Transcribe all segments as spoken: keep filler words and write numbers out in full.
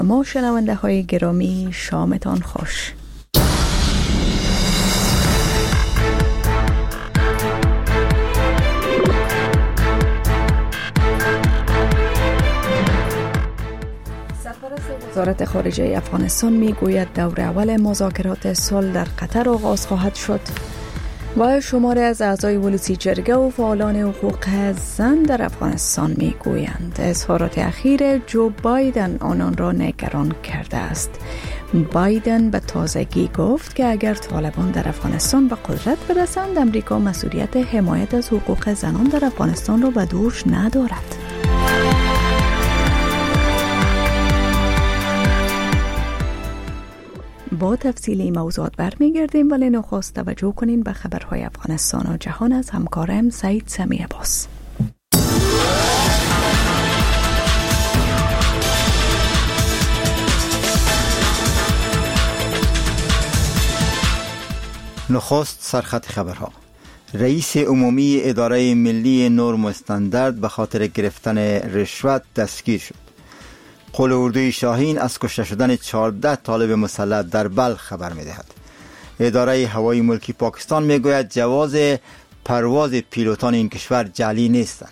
ما شنونده های گرامی، شامتان خوش. وزارت خارجه افغانستان میگوید دور اول مذاکرات صلح در قطر آغاز خواهد شد و شماری از اعضای ولسی جرگه و فعالان حقوق زن در افغانستان میگویند اظهارات اخیر جو بایدن آنان را نگران کرده است. بایدن به تازگی گفت که اگر طالبان در افغانستان به قدرت برسند، امریکا مسئولیت حمایت از حقوق زنان در افغانستان را به دوش ندارد. با تفصیل این موضوعات برمیگردیم، ولی نخست توجه کنین به خبرهای افغانستان و جهان از همکارم سعید سمی عباس. نخست سرخط خبرها. رئیس عمومی اداره ملی نرم و استاندارد به خاطر گرفتن رشوت دستگیر شد. قول اردوی شاهین از کشته شدن چهارده طالب مسلح در بلخ خبر می دهد. اداره هوایی ملکی پاکستان می گوید جواز پرواز پیلوتان این کشور جعلی نیستند.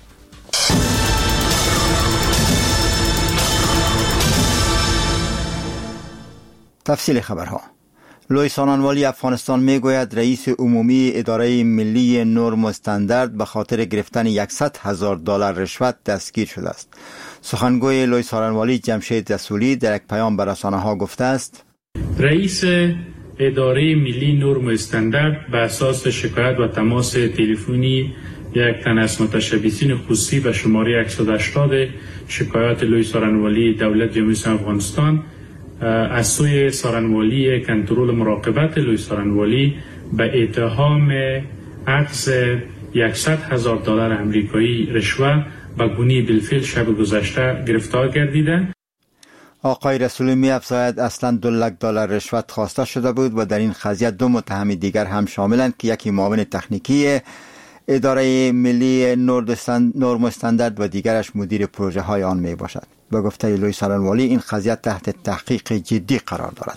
تفصیل خبرها. لوی سانانوالی افغانستان می گوید رئیس عمومی اداره ملی نرم و استاندارد به خاطر گرفتن صد هزار دلار رشوت دستگیر شده است. سخنگوی لوی سانانوالی جمشید رسولی در یک پیام به رسانه‌ها گفته است: رئیس اداره ملی نرم و استاندارد به اساس شکایت و تماس تلفنی یک تن از متشبثین خصوصی به شماره صد و هشتاد شکایات لوی سانانوالی دولت جمهوری اسلامی افغانستان از سوی سارنوالی کنترل مراقبت لوی سارنوالی به اتهام اخذ صد هزار دلار امریکایی رشوه به گونه بالفعل شب گذشته گرفتار گردیده. آقای رسولی می افزاید اصلا دو لک دلار رشوت خواسته شده بود و در این قضیه دو متهم دیگر هم شاملند که یکی معاون تکنیکی اداره ملی نرم و استاندارد و دیگرش مدیر پروژه های آن می باشد. به گفته لوی سانانوالی این قضیه تحت تحقیق جدی قرار دارد.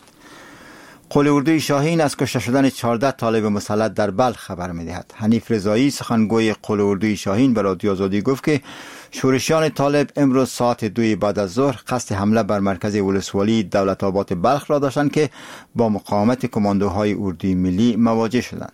قول اردوی شاهین از کشته شدن چهارده طالب مسلح در بلخ خبر می دهد. حنیف رضایی سخنگوی قول اردوی شاهین به رادیو آزادی گفت که شورشیان طالب امروز ساعت دوی بعد از ظهر قصد حمله بر مرکز ولسوالی دولت آباد بلخ را داشتند که با مقاومت کماندوهای اردوی ملی مواجه شدند.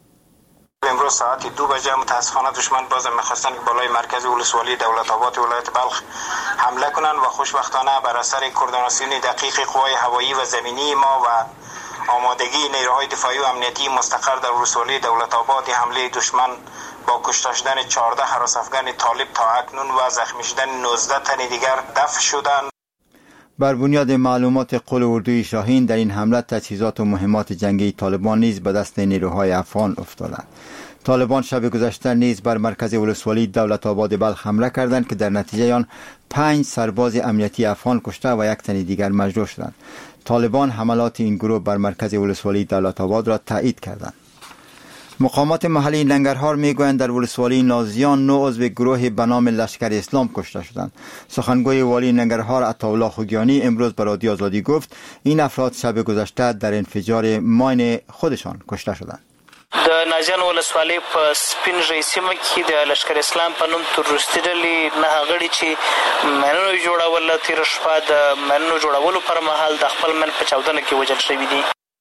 امروز ساعت دو بجه متاسفانه دشمن بازم میخواستن بالای مرکز ولسوالی دولت آباد ولایت بلخ حمله کنند و خوشبختانه بر اثر کوردیناسیون دقیق قوای هوایی و زمینی ما و آمادگی نیروهای دفاعی و امنیتی مستقر در ولسوالی دولت آباد حمله دشمن با کشته شدن چهارده هراس افغان طالب تا اکنون و زخمی شدن نوزده تن دیگر دفع شدند. بر بنیاد معلومات قول اردوی شاهین در این حمله تجهیزات و مهمات جنگی طالبان نیز به دست نیروهای افغان افتادند. طالبان شب گذشته نیز بر مرکز ولسوالی دولت آباد بلخ حمله کردند که در نتیجه آن پنج سرباز امنیتی افغان کشته و یک تن دیگر مجروح شدند. طالبان حملات این گروه بر مرکز ولسوالی دولت آباد را تایید کردند. مقامات محلی ننگرهار میگویند در ولسوالی نازیان نو عضو گروه به نام لشکر اسلام کشته شدند. سخنگوی والی ننگرهار عطاالله خوگیانی امروز به رادیو آزادی گفت این افراد شب گذشته در انفجار ماین خودشان کشته شدند. د نازیان ولسوالۍ په سپین ژۍ سیمه کې د لشکر اسلام په نوم تروریستي ډلې نهه غړي چې ماینونه یې جوړول تېره شپه د ماینونو جوړولو پر مهال د خپل ماین په چاودنه کې وژل شوي دي.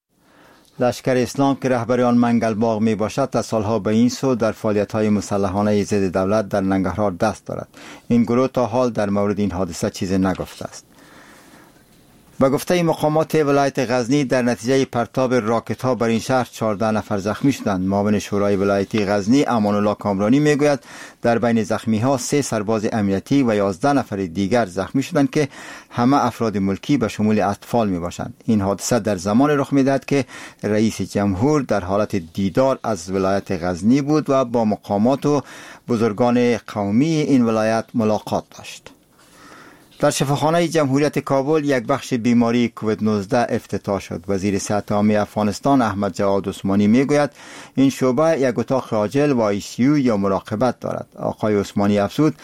لشکر اسلام که رهبر آن منگل باغ می باشد تا سالها به این سو در فعالیت‌های مسلحانه ضد دولت در ننگرهار دست دارد. این گروه تا حال در مورد این حادثه چیزی نگفته است. به گفته مقامات ولایت غزنی در نتیجه پرتاب راکت ها بر این شهر چهارده نفر زخمی شدند. معاون شورای ولایتی غزنی امان الله کامرانی میگوید در بین زخمی ها سه سرباز امنیتی و یازده نفر دیگر زخمی شدند که همه افراد ملکی به شمول اطفال می باشند. این حادثه در زمان رخ میدهد که رئیس جمهور در حالت دیدار از ولایت غزنی بود و با مقامات و بزرگان قومی این ولایت ملاقات داشت. در شفاخانه جمهوریت کابل یک بخش بیماری کووید نوزده افتتاح شد. وزیر صحت عامه افغانستان احمد جواد عثمانی میگوید این شعبه یک اتاق عاجل و آی سی یو یا مراقبت دارد. آقای عثمانی افزود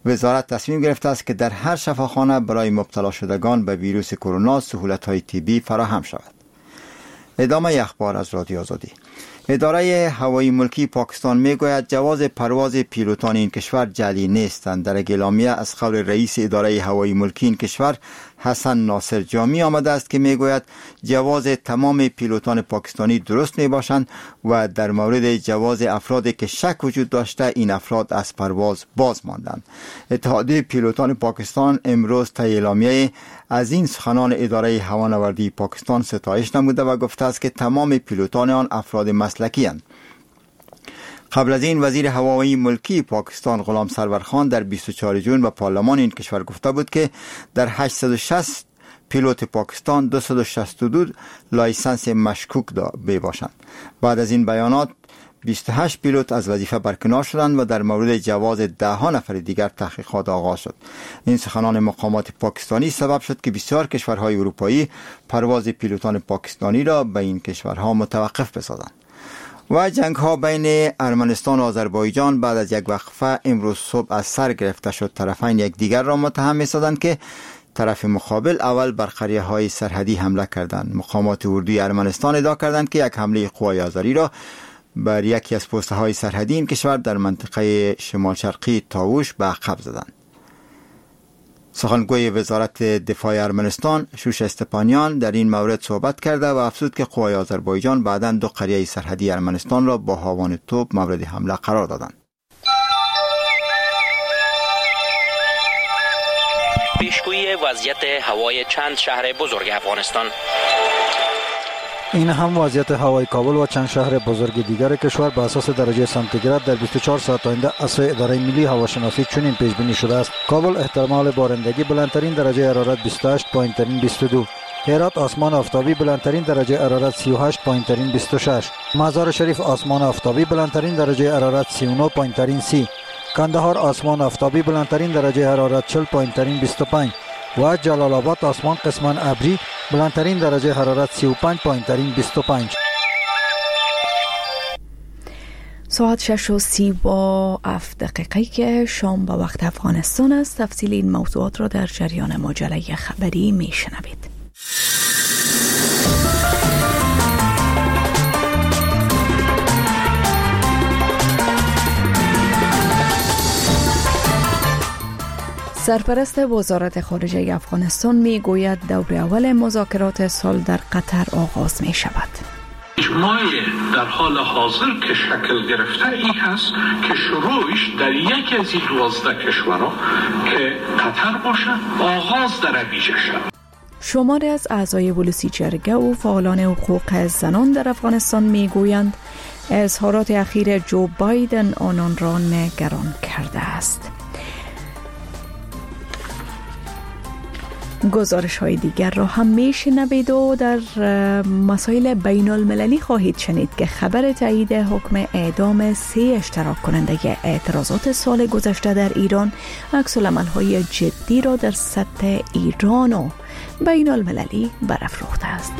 وزارت تصمیم گرفته است که در هر شفاخانه برای مبتلا شدگان به ویروس کرونا سهولت‌های طبی فراهم شود. ادامه اخبار از رادیو آزادی. اداره هوایی ملکی پاکستان میگوید جواز پرواز پیلوتان این کشور جعلی نیستند. در اعلامیه از قول رئیس اداره هوایی ملکی این کشور حسن ناصر جامی آمده است که میگوید جواز تمام پیلوتان پاکستانی درست می باشند و در مورد جواز افرادی که شک وجود داشته این افراد از پرواز باز ماندند. اتحادیه پیلوتان پاکستان امروز طی اعلامیه از این سخنان اداره هوانوردی پاکستان ستایش نموده و گفته است که تمام پیلوتان آن افراد مسلکی اند. قبل از این وزیر هوایی ملکی پاکستان غلام سرور خان در بیست و چهارم ژوئن به پارلمان این کشور گفته بود که در هشتصد و شصت پیلوت پاکستان دویست و شصت و دو لایسنس مشکوک داشته باشند. بعد از این بیانات بیست و هشت پیلوت از وظیفه برکنار شدند و در مورد جواز ده ها نفر دیگر تحقیقات آغاز شد. این سخنان مقامات پاکستانی سبب شد که بسیار کشورهای اروپایی پرواز پیلوتان پاکستانی را به این کشورها متوقف بسازند. و جنگ ها بین ارمنستان و آذربایجان بعد از یک وقفه امروز صبح از سر گرفته شد. طرفین یک دیگر را متهم می‌سازند که طرف مقابل اول بر قریه های سرحدی حمله کردند. مقامات اردوی ارمنستان ادعا کردند که یک حمله قوای آذری را بر یکی از پوسته های سرحدی این کشور در منطقه شمال شرقی تاوش به عقب زدند. سخنگوی وزارت دفاع ارمنستان شوش استپانیان در این مورد صحبت کرده و افزود که قوای آذربایجان بعداً دو قریه سرحدی ارمنستان را با هاوان توپ مورد حمله قرار دادند. پیشگویی وضعیت هوای چند شهر بزرگ افغانستان. این هم وضعیت هوای کابل و چند شهر بزرگ دیگر کشور به اساس درجه سانتیگراد در بیست و چهار ساعت آینده از سوی اداره ملی هواشناسی چنین پیش بینی شده است: کابل احتمال بارندگی بلندترین درجه حرارت بیست و هشت، پایینترین بیست و دو. هرات آسمان آفتابی بلندترین درجه حرارت سی و هشت، پایینترین بیست و شش. مزار شریف آسمان آفتابی بلندترین درجه حرارت سی و نه، پایینترین سی. کندهار آسمان آفتابی بلندترین درجه حرارت چهل، پایینترین بیست و پنج. و جلال آباد آسمان قسماً ابری بلندترین درجه حرارت سی و پنج، پایینترین بیست و پنج. ساعت شش و سی و هفت دقیقه که شام با وقت افغانستان است. تفصیل این موضوعات را در جریان مجله خبری می شنوید. سرپرست وزارت خارجه افغانستان می گوید دور اول مذاکرات سال در قطر آغاز می شود. اجماع در حال حاضر که شکل گرفته ای هست که شروعش در یکی از این دوازده کشورها که قطر باشد آغاز در ابیجه شد. شماری از اعضای ولسی جرگه و فعالان حقوق زنان در افغانستان می گویند اظهارات اخیر جو بایدن آنان را نگران کرده است. گزارش های دیگر را هم میشنوید و در مسائل بین المللی خواهید شنید که خبر تایید حکم اعدام سه اشتراک کننده اعتراضات سال گذشته در ایران عکس العمل های جدی را در سطح ایران و بین المللی برافروخته است.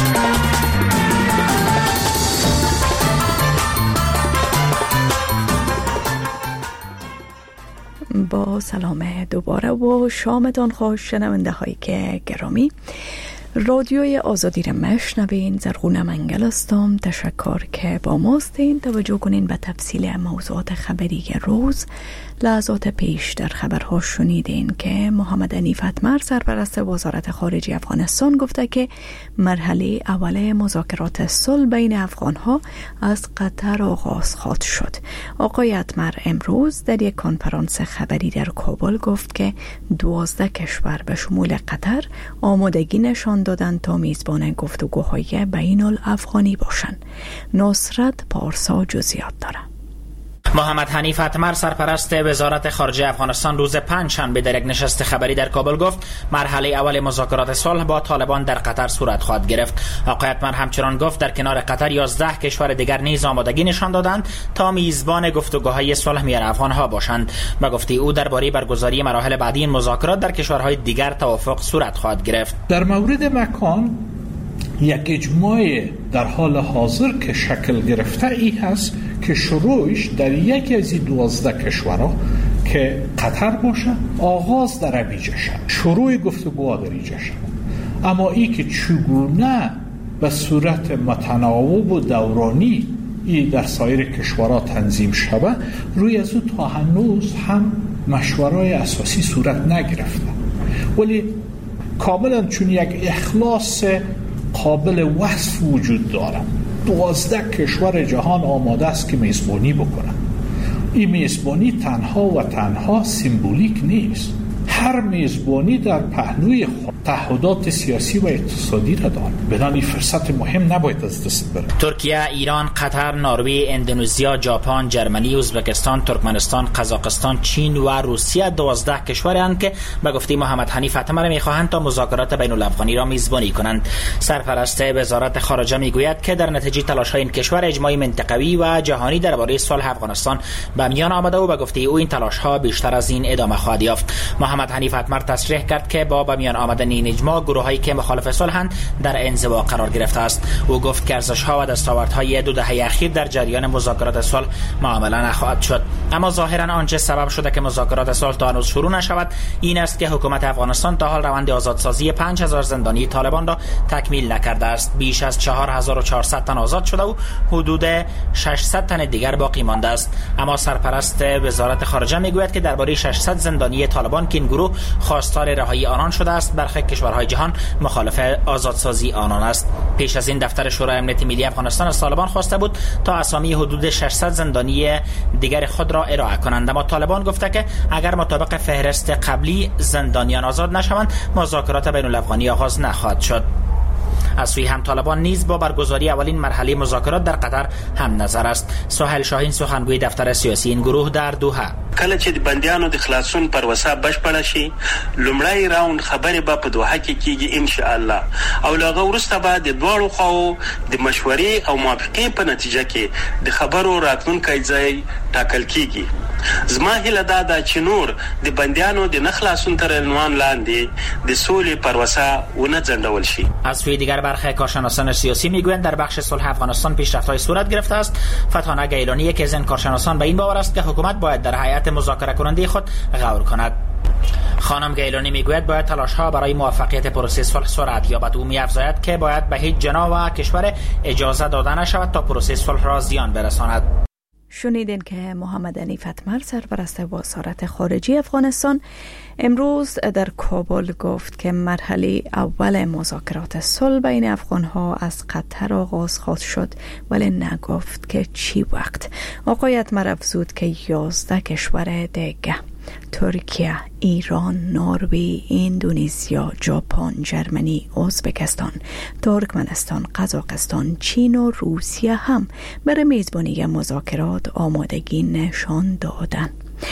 با سلام دوباره و شامتان خوش شنونده هایی که گرامی. رادیوی آزادی را مشنوین. زرغونه منگل هستم. تشکر که با ماستین. توجه کنین به تفصیل موضوعات خبری روز. لحظات پیش در خبرها شنیدین که محمد حنیف اتمر سرپرست وزارت خارجه افغانستان گفته که مرحله اول مذاکرات صلح بین افغانها از قطر آغاز خواهد شد. آقای اتمر امروز در یک کنفرانس خبری در کابل گفت که دوازده کشور به شمول قطر آمادگی نشان دادند تا میزبان گفتگوهای بین الافغانی باشند. نصرت پارسا جزئیات دارد. محمد حنیف اتمر سرپرست وزارت خارجه افغانستان روز پنجشنبه در یک نشست خبری در کابل گفت مرحله اول مذاکرات صلح با طالبان در قطر صورت خواهد گرفت. آقای اتمر همچنان گفت در کنار قطر یازده کشور دیگر نیز آمادگی نشان دادند تا میزبان گفتگوهای صلح میان افغانها باشند. به گفته او درباره برگزاری مراحل بعدی این مذاکرات در کشورهای دیگر توافق صورت خواهد گرفت. در مورد مکان یک اجماع در حال حاضر که شکل گرفته ای هست که شروعش در یکی از این دوازده کشورها که قطر باشه، آغاز در ابیجا شد، شروع گفتگوها در اینجا شد. اما این که چگونه به صورت متناوب و دورانی ای در سایر کشورها تنظیم شده، روی از او تا هنوز هم مشورای اساسی صورت نگرفته. ولی کاملا چون یک اخلاص قابل وصف وجود داره، دوازده کشور جهان آماده است که میزبانی بکنه. این میزبانی تنها و تنها سیمبولیک نیست. هر میزبانی در پهلوی خود تعهدات سیاسی و اقتصادی را دارد. بدان این فرصت مهم نباید از دست بره. ترکیه، ایران، قطر، نروژ، اندونزیا، ژاپن، جرمنی، ازبکستان، ترکمنستان، قزاقستان، چین و روسیه دوازده کشورند که به گفته محمد حنیف اتمر میخواهند تا مذاکرات بین الافغانی را میزبانی کنند. سرپرست وزارت خارجه میگوید که در نتیجه تلاش‌های این کشور اجماع منطقوی و جهانی درباره صلح افغانستان به میان آمده و به گفته او این تلاش‌ها بیشتر از این ادامه خواهد یافت. محمد حنیف اتمر تصریح کرد که با به میان آمدن این اجماع گروهایی که مخالف صلحند در انزوا قرار گرفته است. او گفت که ارزش‌ها و دستاوردهای دو دهه اخیر در جریان مذاکرات صلح معامله نخواهد شد. اما ظاهرا آنچه سبب شده که مذاکرات صلح تا هنوز شروع نشود این است که حکومت افغانستان تا حال روند آزادسازی پنج هزار زندانی طالبان را تکمیل نکرده است. بیش از چهار هزار و چهارصد تن آزاد شده و حدود ششصد تن دیگر باقی مانده است. اما سرپرست وزارت خارجه میگوید که درباره ششصد زندانی طالبان که این گروه خواستار رهایی آنان شده است، برخی کشورهای جهان مخالف آزادسازی آنان است. پیش از این دفتر شورای امنیت ملی افغانستان از طالبان خواسته بود تا اسامی حدود ششصد زندانی دیگر خود را ارائه کنند، اما طالبان گفته که اگر مطابق فهرست قبلی زندانیان آزاد نشوند مذاکرات بین الافغانی آغاز نخواهد شد. از سوی هم طالبان نیز با برگزاری اولین مرحله مذاکرات در قطر هم نظر است. سهیل شاهین سخنگوی دفتر سیاسی این گروه در دوحه: کله چې د بندیانو د خلاصون پروسه بشپړه شي، لومړی راوند خبرې به په دوحه کې کیږي ان شاء الله، او له هغه وروسته به د دواړو خواو د مشورې او موافقې په نتیجه کې د خبرو راتلونکی ځای ټاکل کیږي. زما هیله دا ده چې نور د بندیانو د نه خلاصون تر عنوان لاندې د سولې پروسه ونه ځنډول شي. از سوی دیگر برخی کارشناسان سیاسی میگویند در بخش صلح افغانستان پیشرفت‌های صورت گرفته است. فتحانه گیلانی یکی از این کارشناسان به این باور است که حکومت باید در هیئت مذاکره کننده خود غور کند. خانم گیلانی میگوید باید تلاش‌ها برای موفقیت پروسه صلح سرعت یابد. او می‌افزاید که باید به هیچ جناح و کشور اجازه داده نشود تا پروسه صلح را زیان برساند. شنیدین که محمد حنیف اتمر سرپرست وزارت خارجه افغانستان امروز در کابل گفت که مرحله اول مذاکرات صلح بین افغان‌ها از قطر آغاز خواهد شد، ولی نگفت که چی وقت. آقای اتمر افزود که یازده کشور دیگه ترکیه، ایران، نروژ، اندونزیا، ژاپن، جرمنی، ازبکستان، ترکمنستان، قزاقستان، چین و روسیه هم برای میزبانی مذاکرات آمادگی نشان دادن.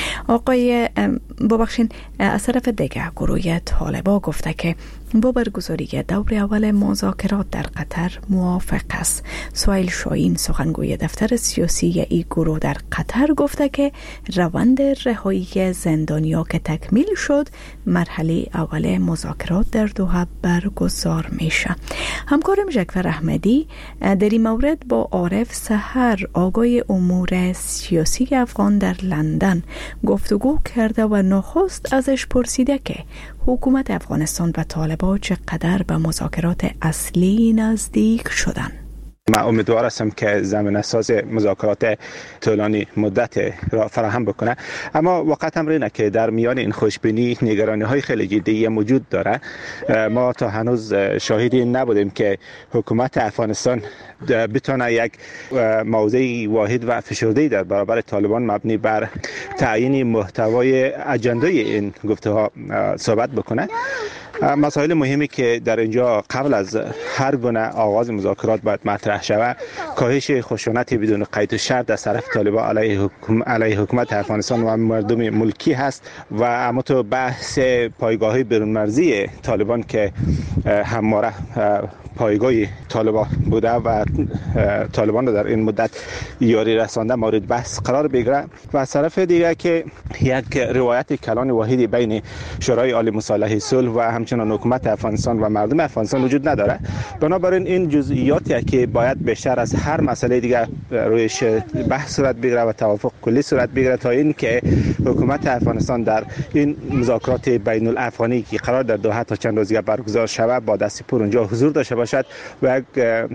آقای ببخشین از طرف دیگه گروه طالبان گفته که با برگزاری دور اول مذاکرات در قطر موافق است. سهیل شاهین سخنگوی دفتر سیاسی این گروه در قطر گفته که روند رهایی زندانیا که تکمیل شد مرحله اول مذاکرات در دوحه برگزار میشه. همکارم جعفر احمدی در این مورد با عارف سحر آگای امور سیاسی افغان در لندن گفتگو کرده و نخست ازش پرسیده که حکومت افغانستان و طالبان چقدر به مذاکرات اصلی نزدیک شدن. من امیدوار هستم که زمینه ساز مذاکرات طولانی مدت را فراهم بکنه، اما واقعا هم اینه که در میان این خوشبینی نگرانی های خیلی جدی موجود داره. ما تا هنوز شاهدی نبودیم که حکومت افغانستان بتونه یک موضع واحد و فشرده در برابر طالبان مبنی بر تعیین محتوای اجنده این گفته‌ها صحبت بکنه. مسائل مهمی که در اینجا قبل از هر گونه آغاز مذاکرات باید مطرح شود، کاهش خشونت بدون قید و شرط از طرف طالبان علیه حکومت علیه حکومت افغانستان و مردم ملکی هست و اما تو بحث پایگاه‌های برون‌مرزی طالبان که همواره پایگاه طالبان بوده و طالبان رو در این مدت یاری رسانده مورد بحث قرار بگیره و از طرف دیگه که یک روایت کلان واحدی بین شورای عالی مصالحه صلح و همچنین حکومت افغانستان و مردم افغانستان وجود نداره. بنابراین این جزئیاتی که باید بیشتر از هر مسئله دیگه رویش بحث صورت بگیره و توافق کلی صورت بگیره تا اینکه حکومت افغانستان در این مذاکرات بین الافغانی که قرار در دوحه تا چند روزه برگزار شود با دست پر اونجا حضور داشته باشد و یک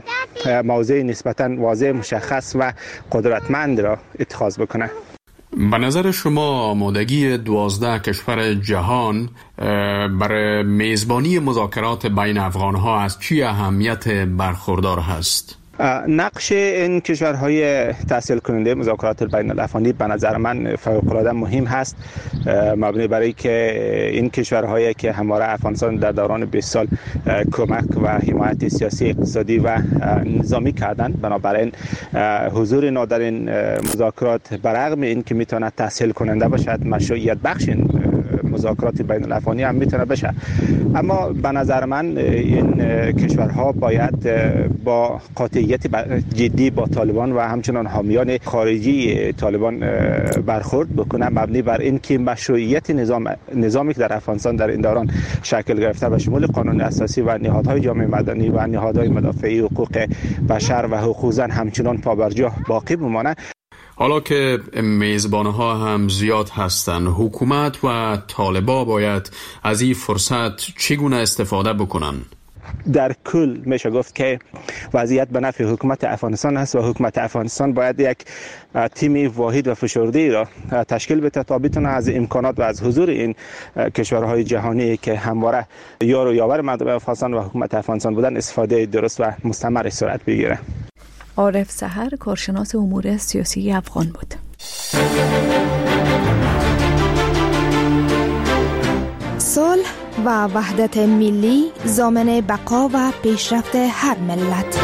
موضع نسبتا واضح مشخص و قدرتمند را اتخاذ بکنه. به نظر شما آمادگی دوازده کشور جهان برای میزبانی مذاکرات بین افغانها از چی اهمیت برخوردار هست؟ نقش این کشورهای تحصیل کننده مذاکرات بین الافغانی به نظر من فوق العاده مهم هست، مبنی برای که این کشورهایی که همواره افغانستان در دوران بیست سال کمک و حمایت سیاسی، اقتصادی و نظامی کردند. بنابراین حضور اینا در این مذاکرات برغم این که میتونه تحصیل کننده باشد، مشروعیت بخش مذاکرات بین الافغانی هم میتونه بشه، اما به نظر من این کشورها باید با قاطعیت جدی با طالبان و همچنان حامیان خارجی طالبان برخورد بکنه، مبنی بر این که مشروعیت نظام نظامی که در افغانستان در این دوران شکل گرفته به شمول قانون اساسی و نهادهای جامعه مدنی و نهادهای مدافعی حقوق بشر و حقوق زن همچنان پابرجا باقی بمانه. حالا که میزبانها هم زیاد هستند، حکومت و طالبا باید از این فرصت چگونه استفاده بکنن؟ در کل میشه گفت که وضعیت به نفع حکومت افغانستان است و حکومت افغانستان باید یک تیم واحد و فشرده را تشکیل بده تا بتونه از امکانات و از حضور این کشورهای جهانی که همواره یار و یاور مردم افغانستان و حکومت افغانستان بودن استفاده درست و مستمر صورت بگیره. عارف سحر، کارشناس امور سیاسی افغان بود. صلح و وحدت ملی ضامن بقا و پیشرفت هر ملت.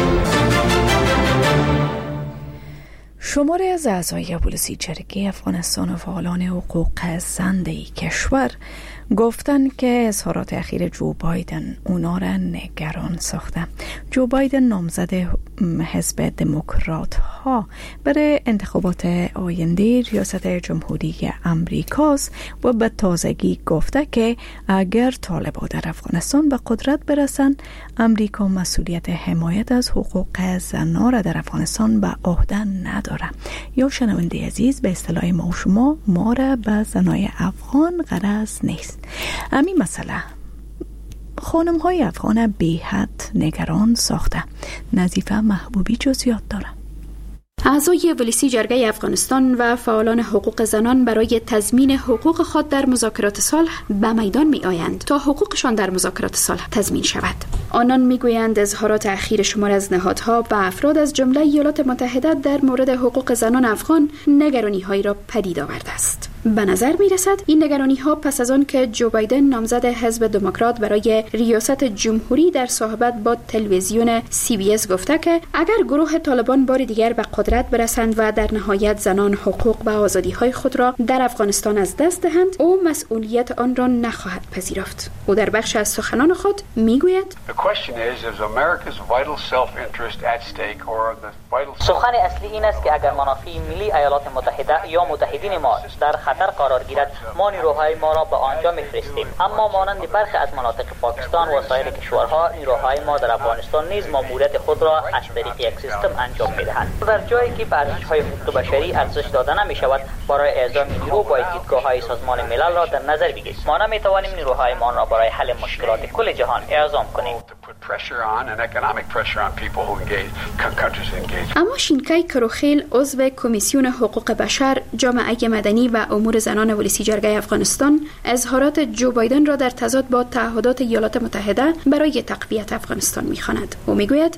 شماری از اعضای پلیسی جرگه افغانستان و فعالان حقوق زن کشور گفتن که اظهارات اخیر جو بایدن اونا را نگران ساخته. جو بایدن نامزد حزب دموکرات ها برای انتخابات آینده ریاست جمهوری امریکاست و به تازگی گفته که اگر طالبان در افغانستان به قدرت برسند، امریکا مسئولیت حمایت از حقوق زنان را در افغانستان به عهده نداره. یا شنونده عزیز، به اصطلاح ما و شما، ما را به زنای افغان غرض نیست. همین مسئله خانم های افغان به حد نگران ساخته. نظیفه محبوبی جزئیات داره. اعضای پلیسی جرگه افغانستان و فعالان حقوق زنان برای تضمین حقوق خود در مذاکرات صلح به میدان می آیند تا حقوقشان در مذاکرات صلح تضمین شود. آنان می گویند اظهارات اخیر شمار از نهادها و افراد از جمله ایالات متحده در مورد حقوق زنان افغان نگرانی هایی را پدید آورده است. به نظر می رسد این نگرانی ها پس از آن که جو بایدن نامزد حزب دموکرات برای ریاست جمهوری در صحبت با تلویزیون سی بی اس گفته که اگر گروه طالبان بار دیگر به قدرت برسند و در نهایت زنان حقوق و آزادی های خود را در افغانستان از دست دهند، او مسئولیت آن را نخواهد پذیرفت. او در بخش از سخنان خود می گوید سخن اصلی این است که اگر منافع ملی ایالات متحده یا متحدین ما در خطر قرار گیرد، ما نیروهای ما را به آنجا می‌فرستیم. اما مانند برخی از مناطق پاکستان و سایر کشورها، نیروهای ما در افغانستان نیز ماموریت خود را از طریق یک سیستم انجام می‌دهند. در جایی که به ارزش‌های حقوق بشری ارزش داده نمی‌شود، برای اعزام نیرو باید دیدگاه‌های سازمان ملل را در نظر بگیریم. ما نمی‌توانیم نیروهای ما را برای حل مشکلات کل جهان اعزام کنیم. اما شینکای کروخیل، عضو کمیسیون حقوق بشر، جامعه مدنی و امور زنان پلیسی جرگه افغانستان، اظهارات جو بایدن را در تضاد با تعهدات ایالات متحده برای تقویت افغانستان می‌خواند. او می‌گوید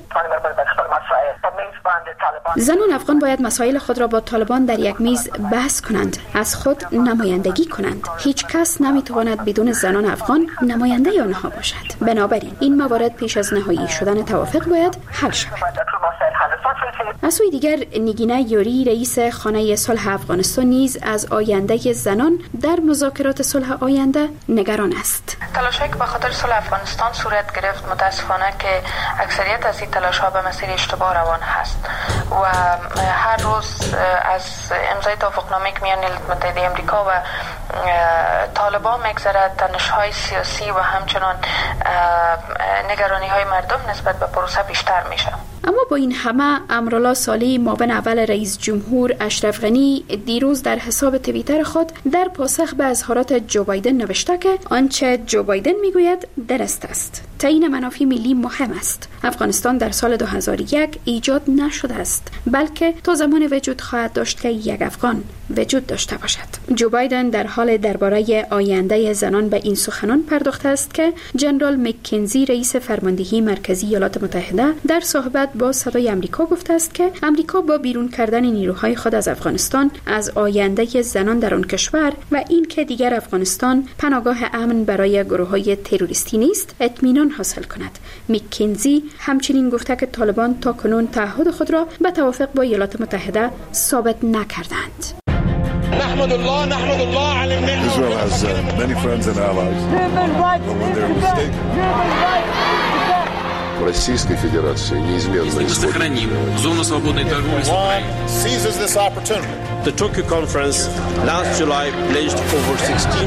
زنان افغان باید مسائل خود را با طالبان در یک میز بحث کنند، از خود نمایندگی کنند. هیچ کس نمی‌تواند بدون زنان افغان نماینده آنها باشد. بنابراین این موارد پیش از نهایی شدن توافق باید حل شود. از سوی دیگر نگینه یوری رئیس خانه صلح افغانستان نیز از آینده زنان در مذاکرات صلح آینده نگران است. تلاشی که به خاطر صلح افغانستان صورت گرفت متاسفانه که اکثریت از این تلاش ها به مسیر اشتباه روان هست و هر روز از امضای توافقنامه میان ایالات متحده آمریکا و طالبان میگذرد، تنش‌های سیاسی و همچنان نگرانی های مردم نسبت به پروسه بیشتر میشه. اما با این همه امرالله صالح معاون اول رئیس جمهور اشرف غنی دیروز در حساب توییتر خود در پاسخ به اظهارات جو بایدن نوشته که آنچه جو بایدن میگوید درست است. تعیین منافع ملی مهم است. افغانستان در سال دو هزار و یک ایجاد نشده است، بلکه تا زمان وجود خواهد داشت که یک افغان وجود داشته باشد. جو بایدن در حال درباره آینده زنان به این سخنان پرداخته است که جنرال مککنزی رئیس فرماندهی مرکزی ایالات متحده در صحبت با صدای آمریکا گفته است که آمریکا با بیرون کردن نیروهای خود از افغانستان از آینده زنان در آن کشور و این که دیگر افغانستان پناهگاه امن برای گروه‌های تروریستی نیست اطمینان حاصل کند. مککنزی همچنین گفته که طالبان تا کنون تعهد خود را به توافق با ایالات متحده ثابت نکردند. نحمد الله نحمد الله على النعمة. Israel has uh, many friends and allies. But when they're mistaken. Российской Федерации неизменно сохраним зону свободной торговли с Украиной. Seizes this opportunity. The Tokyo conference last July pledged over sixteen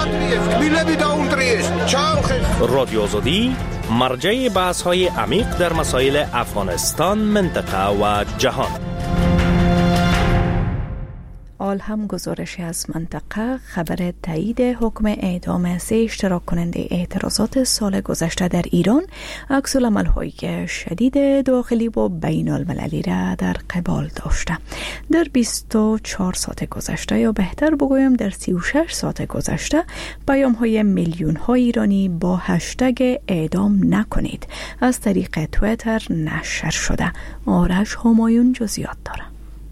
رادیو آزادی مرجع بحث‌های عمیق در مسائل افغانستان، منطقه و جهان. آل هم گزارشی از منطقه خبر تایید حکم اعدام سه اشتراک کننده اعتراضات سال گذشته در ایران عکس العمل‌هایی که شدید داخلی و بین المللی را در قبال داشته. در بیست و چهار ساعت گذشته یا بهتر بگویم در سی و شش ساعت گذشته پیام‌های میلیون‌های ایرانی با هشتگ اعدام نکنید از طریق توییتر نشر شده. آرش همایون جزئیات داره.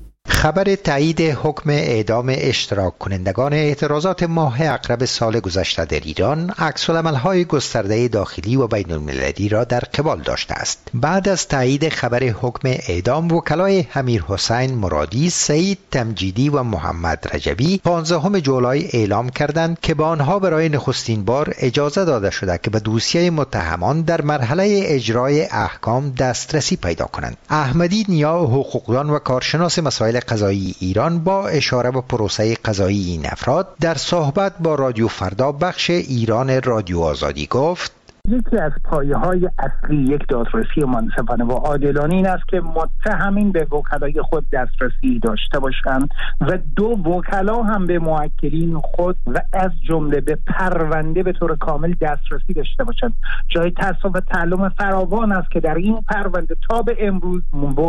خبر تایید حکم اعدام اشتراک کنندگان اعتراضات ماه اقرب سال گذشته در ایران عکس‌العمل‌های گسترده داخلی و بین المللی را در قبال داشته است. بعد از تایید خبر حکم اعدام، وکلای امیر حسین مرادی، سعید تمجیدی و محمد رجبی پانزدهم جولای اعلام کردند که به آنها برای نخستین بار اجازه داده شده که به دوسیه متهمان در مرحله اجرای احکام دسترسی پیدا کنند. احمدی نیا، حقوقدان و کارشناس مسائل قضایی ایران، با اشاره به پروسه قضایی این افراد در صحبت با رادیو فردا بخش ایران رادیو آزادی گفت: یکی از پایه‌های اصلی یک دادرسی منصفانه و عادلانه این است که متهمین به وکلای خود دسترسی داشته باشند و دو وکلا هم به موکلین خود و از جمله به پرونده به طور کامل دسترسی داشته باشند. جای تأسف و تعلم فراوان است که در این پرونده تا به امروز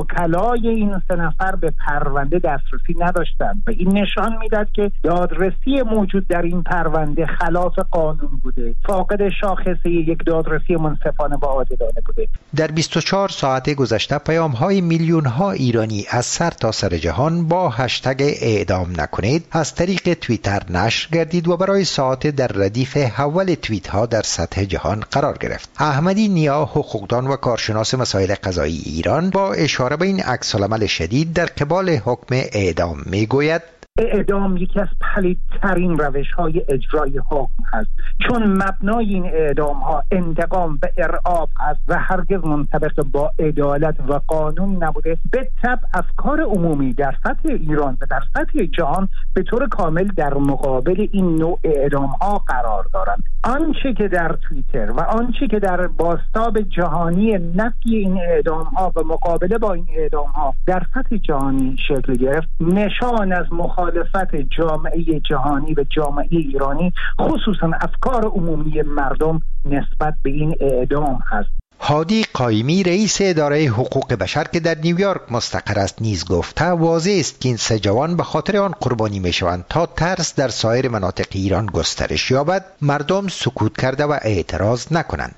وکلای این سه نفر به پرونده دسترسی نداشتند و این نشان میدهد که دادرسی موجود در این پرونده خلاف قانون بوده، فاقد شاخصه یک دادرسی منصفانه و عادلانه بوده. در بیست و چهار ساعت گذشته پیام‌های میلیون‌ها ایرانی از سر تا سر جهان با هشتگ اعدام نکنید از طریق توییتر نشر گردید و برای ساعت در ردیف اول توییت‌ها در سطح جهان قرار گرفت. احمدی نیا، حقوقدان و کارشناس مسائل قضایی ایران، با اشاره به این عکس‌العمل شدید در قبال حکم اعدام میگوید: اعدام یکی از پلیدترین روش‌های اجرای حکم هست، چون مبنای این اعدام‌ها انتقام و ارعاب است و هرگز منطبق با عدالت و قانون نبوده. به طبع افکار عمومی در سطح ایران و در سطح جهان به طور کامل در مقابل این نوع اعدام‌ها قرار دارند. آنچه که در توییتر و آنچه که در بازتاب جهانی نفی این اعدام‌ها و مقابله با این اعدام‌ها در سطح جهانی شکل گرفت، نشان از مخالفت جامعه جهانی و جامعه ایرانی، خصوصا افکار عمومی مردم نسبت به این اعدام هست. هادی قایمی، رئیس اداره حقوق بشر که در نیویورک مستقر است، نیز گفته واضح است که این سه جوان به خاطر آن قربانی میشوند تا ترس در سایر مناطق ایران گسترش یابد، مردم سکوت کرده و اعتراض نکنند.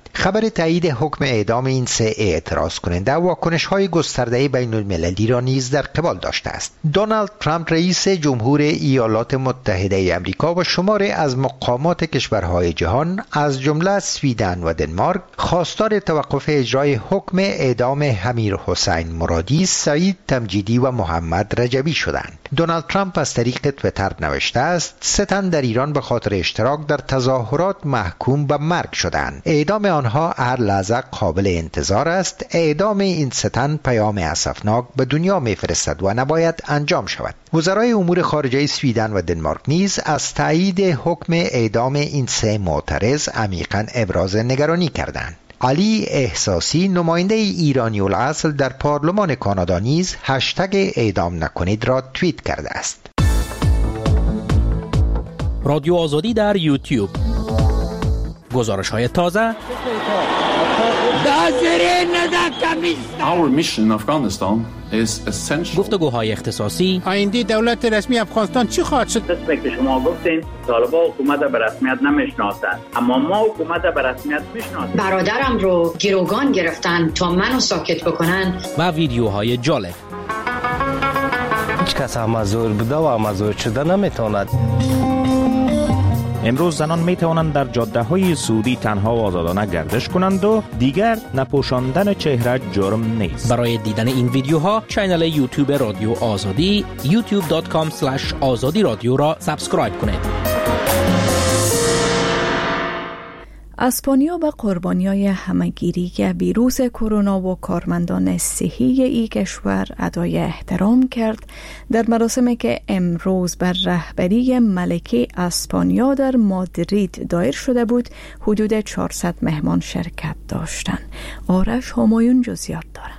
خبر تایید حکم اعدام این سه اعتراض کننده واکنش‌های گسترده بین المللی را نیز در قبال داشته است. دونالد ترامپ رئیس جمهور ایالات متحده آمریکا و شماری از مقامات کشورهای جهان از جمله سویدن و دنمارک خواستار توقف اجرای حکم اعدام امیر حسین مرادی، سعید تمجیدی و محمد رجبی شدند. دونالد ترامپ از طریق توییتر نوشته است: سه تن در ایران به خاطر اشتراک در تظاهرات محکوم به مرگ شدند. اعدام آنها هر لحظه قابل انتظار است. اعدام این سه تن پیام اسفناک به دنیا میفرستد و نباید انجام شود. وزرای امور خارجه سویدن و دنمارک نیز از تایید حکم اعدام این سه معترض عمیقاً ابراز نگرانی کردند. علی احساسی نماینده ایرانی الاصل در پارلمان کانادا نیز هشتگ اعدام نکنید را توییت کرده است. رادیو آزادی در یوتیوب. گزارش های تازه. Our mission in Afghanistan is essential. گفتگوهای اختصاصی. آینده دولت رسمی افغانستان چی خواهد شد؟ قسمی که شما گفتین طالبان حکومت به رسمیت نمیشناسند، اما ما حکومت به رسمیت میشناسیم. برادرم رو گروگان گرفتن تا منو ساکت بکنن. و ویدیوهای جالب. هیچ کس هم زور بوده و هم زور شده نمیتواند. امروز زنان می توانند در جاده های سعودی تنها و آزادانه گردش کنند و دیگر نپوشاندن چهره جرم نیست. برای دیدن این ویدیوها کانال یوتیوب رادیو آزادی یوتیوب دات کام اسلش آزادی رادیو را سابسکرایب کنید. اسپانیا به قربانیای همگیری ویروس کرونا و کارمندان صحی این کشور ادای احترام کرد در مراسمی که امروز بر رهبری ملکه اسپانیا در مادرید دایر شده بود. حدود چهارصد مهمان شرکت داشتند. آرش همایون جزئیات دارد.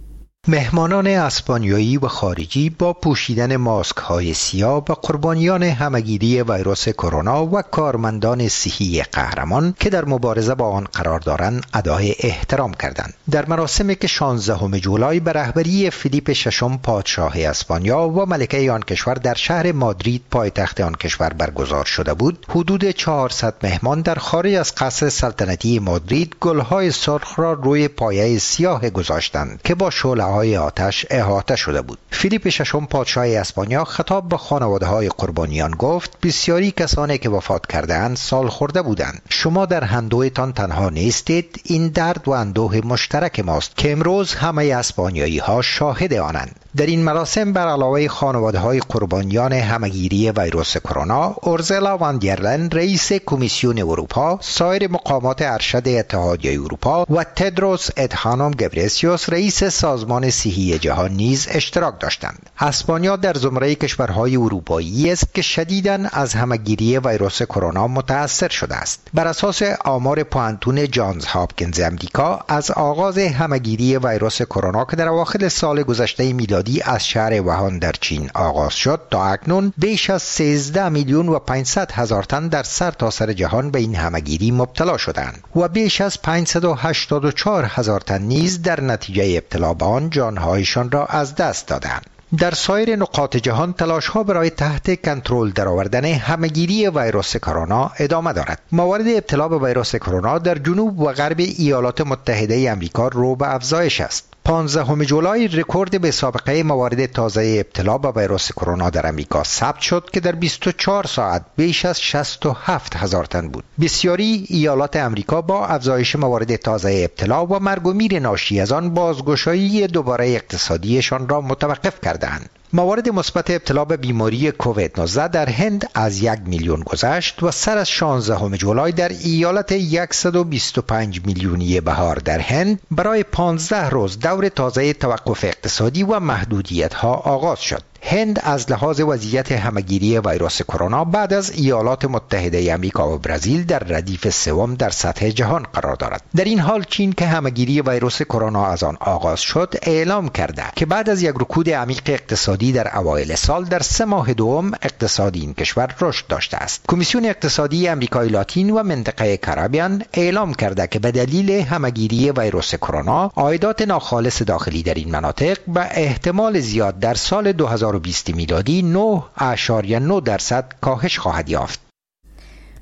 مهمانان اسپانیایی و خارجی با پوشیدن ماسک های سیاه به قربانیان همگیری ویروس کرونا و کارمندان صحی قهرمان که در مبارزه با آن قرار دارند ادای احترام کردند. در مراسمی که شانزدهم جولای به رهبری فیلیپ ششم پادشاه اسپانیا و ملکه آن کشور در شهر مادرید پایتخت آن کشور برگزار شده بود، حدود چهارصد مهمان در خارج از قصر سلطنتی مادرید گلهای سرخ را روی پایه سیاه گذاشتند که با شعله های آتش احاطه شده بود. فیلیپ ششم پادشاه اسپانیا خطاب به خانواده های قربانیان گفت: بسیاری کسانی که وفات کردند سال خورده بودند. شما در اندوهتان تنها نیستید. این درد و اندوه مشترک ماست که امروز همه اسپانیایی ها شاهد آنند. در این مراسم بر علاوه خانواده های قربانیان همگیری ویروس کرونا، اورزلا وان در لین رئیس کمیسیون اروپا، سایر مقامات ارشد اتحادیه اروپا و تدروس ادهانوم گبریسیوس رئیس سازمان صحی جهان نیز اشتراک داشتند. اسپانیا در زمره کشورهای اروپایی است که شدیداً از همگیری ویروس کرونا متاثر شده است. بر اساس آمار پوانتون جانز هاپکینز آمریکا، از آغاز همگیری ویروس کرونا که در اواخر سال گذشته میلادی از شهر ووهان در چین آغاز شد تا اکنون بیش از سیزده میلیون و پانصد هزار تن در سرتاسر جهان به این همگیری مبتلا شدند و بیش از پانصد و هشتاد و چهار هزار تن نیز در نتیجه ابتلا به آن جانهایشان را از دست دادند. در سایر نقاط جهان تلاش‌ها برای تحت کنترل درآوردن همگیری ویروس کرونا ادامه دارد. موارد ابتلا به ویروس کرونا در جنوب و غرب ایالات متحده آمریکا رو به افزایش است. پانزدهم جولای رکورد به سابقه موارد تازه ابتلا به ویروس کرونا در آمریکا ثبت شد که در بیست و چهار ساعت بیش از شصت و هفت هزار تن بود. بسیاری ایالات آمریکا با افزایش موارد تازه ابتلا و مرگ و میر ناشی از آن بازگشایی دوباره اقتصادیشان را متوقف کردند. موارد مثبت ابتلا به بیماری کووید نوزده در هند از یک میلیون گذشت و سر از شانزدهم جولای در ایالت صد و بیست و پنج میلیونی بهار در هند برای پانزده روز دور تازه توقف اقتصادی و محدودیت ها آغاز شد. هند از لحاظ وضعیت همگیری ویروس کرونا بعد از ایالات متحده آمریکا و برزیل در ردیف سوم در سطح جهان قرار دارد. در این حال چین که همگیری ویروس کرونا از آن آغاز شد اعلام کرده که بعد از یک رکود عمیق اقتصادی در اوایل سال در سه ماه دوم اقتصاد این کشور رشد داشته است. کمیسیون اقتصادی آمریکای لاتین و منطقه کارائیبیان اعلام کرده که به دلیل همگیری ویروس کرونا عایدات ناخالص داخلی در این مناطق به احتمال زیاد در سال دو هزار و بیست میلادی نه ممیز نه درصد کاهش خواهد یافت.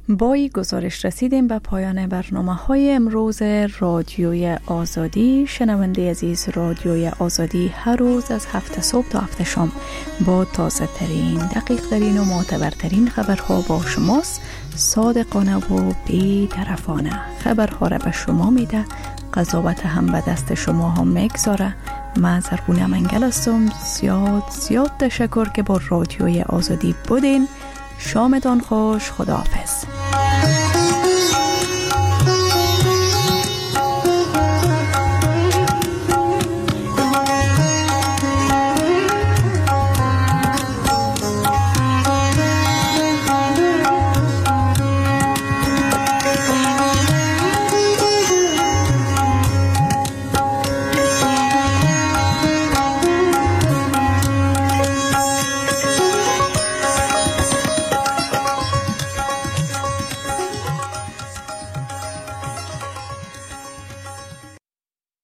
با این گزارش رسیدیم به پایان برنامه های امروز رادیوی آزادی. شنونده عزیز، رادیوی آزادی هر روز از هفت صبح تا هفت شام با تازه ترین، دقیق ترین و معتبرترین خبرها با شماست. صادقانه و بی‌طرفانه خبرها را به شما میده، قضاوت هم به دست شما هم میگذاره. من زرگونه منگل هستم. زیاد زیاد تشکر که با رادیوی آزادی بودین. شامتان خوش. خداحافظ.